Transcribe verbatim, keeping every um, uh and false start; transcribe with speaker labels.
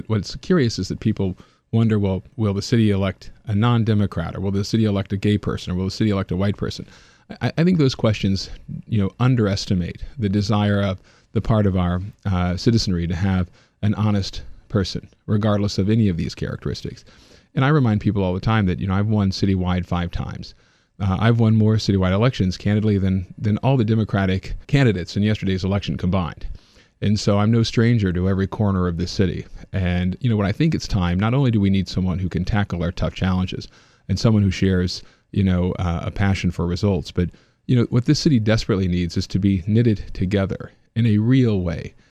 Speaker 1: What's curious is that people wonder, well, will the city elect a non-Democrat, or will the city elect a gay person, or will the city elect a white person? I, I think those questions, you know, underestimate the desire of the part of our uh, citizenry to have an honest person, regardless of any of these characteristics. And I remind people all the time that, you know, I've won citywide five times. Uh, I've won more citywide elections, candidly, than than all the Democratic candidates in yesterday's election combined. And so I'm no stranger to every corner of this city. And, you know, when I think it's time, not only do we need someone who can tackle our tough challenges and someone who shares, you know, uh, a passion for results, but, you know, what this city desperately needs is to be knitted together in a real way